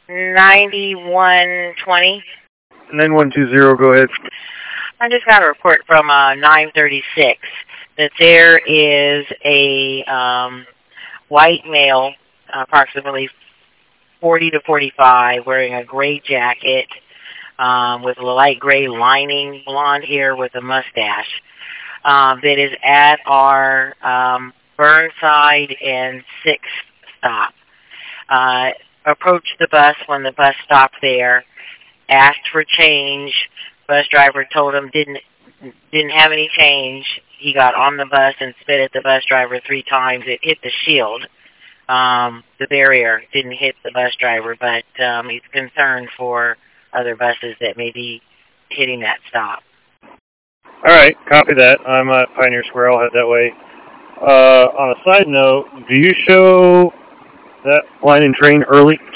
9120. 9120, go ahead. I just got a report from 936 that there is a white male, approximately 40 to 45, wearing a gray jacket with a light gray lining, blonde hair with a mustache, that is at our Burnside and 6th stop. Approached the bus when the bus stopped there, asked for change. Bus driver told him didn't have any change. He got on the bus and spit at the bus driver 3 times. It hit the shield. The barrier didn't hit the bus driver, but he's concerned for other buses that may be hitting that stop. All right, copy that. I'm at Pioneer Square. I'll head that way. On a side note, do you show that line and train early?